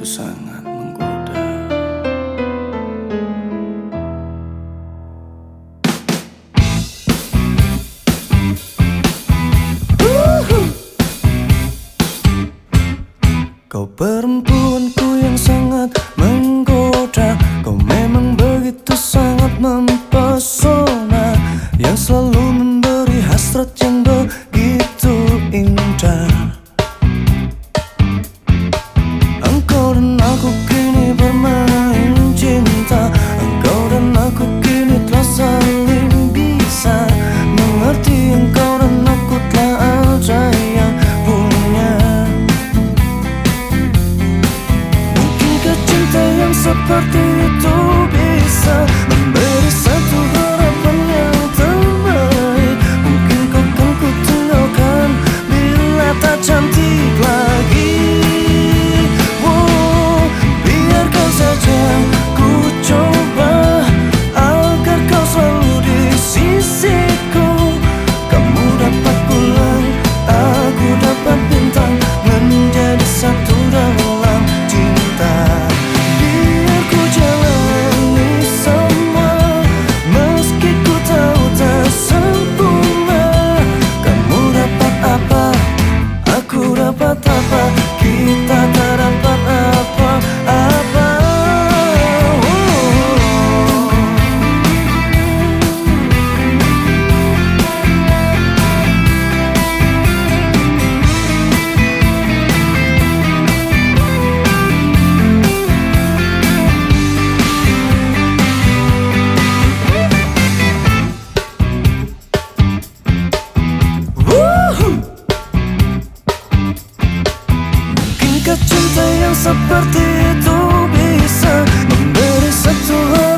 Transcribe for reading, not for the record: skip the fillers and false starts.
begitu sangat menggoda. Kau perempuanku yang sangat menggoda. Kau memang begitu sangat mempesona, yang selalu memberi hasrat yang begitu indah. Engkau dan aku kini bermain cinta. Engkau dan aku kini telah saling bisa mengerti. Engkau dan aku telah ada yang punya. Mungkinkah cinta yang seperti itu bisa memberi satu harapan yang terbaik? Mungkin kau kan ku tinggalkan bila tak cantik lagi. Biar kau saja ku coba agar kau selalu di sisiku. Kamu dapat bulan, aku dapat bintang, menjadi satu dalam cinta. Biar ku jalani semua, meski ku tahu tak sempurna. Kamu dapat apa, aku dapat apa, kita tak dapat apa-apa. Mungkinkah cinta yang seperti itu bisa memberi satu